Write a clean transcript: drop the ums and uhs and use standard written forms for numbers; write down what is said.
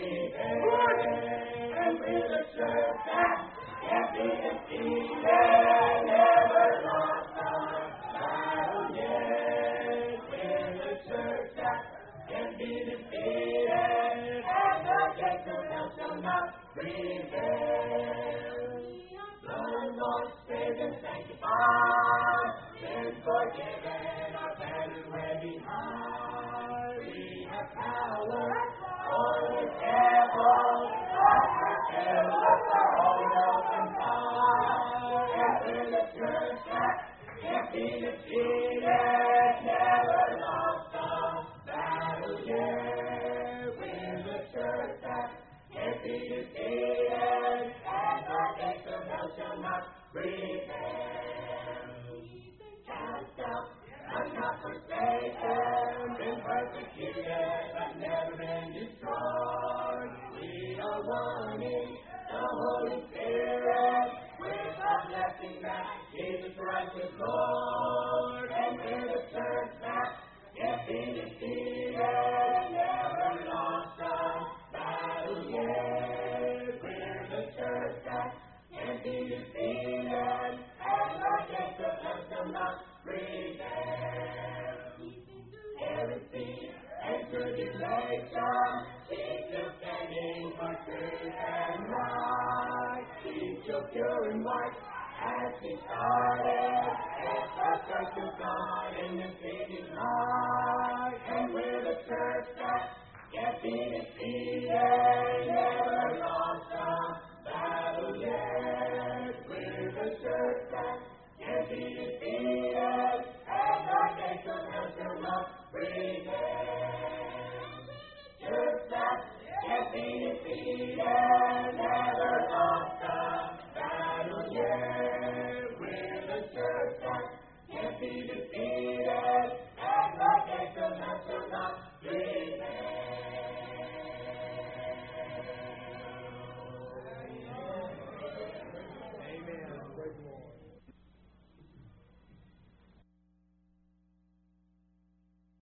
prevail. And we're the church that can't be defeated, never lost a battle yet. We're the church that can't be defeated, and the gates of hell shall not prevail. The Lord saved and sanctified, been forgiven, our burdens way behind. We have power over the devil, overkill us the whole open fire. And we're the church that can't be defeated, never lost a battle yet. We're the church that can't be defeated, and the gates of hell shall not prevail. Cast out, but not forsaken, been persecuted, but never been destroyed. We are wanting the Holy Spirit, with a blessing that Jesus Christ is Lord. And we're the church that can't be defeated, never lost a battle yet. We're the church that can't be defeated, and the gates of hell shall not prevail. Heresy and tribulation, keep you standing for truth and right. Keep you pure and white as we started. It's the church of God in the city's light, and we're the church that can't be defeated.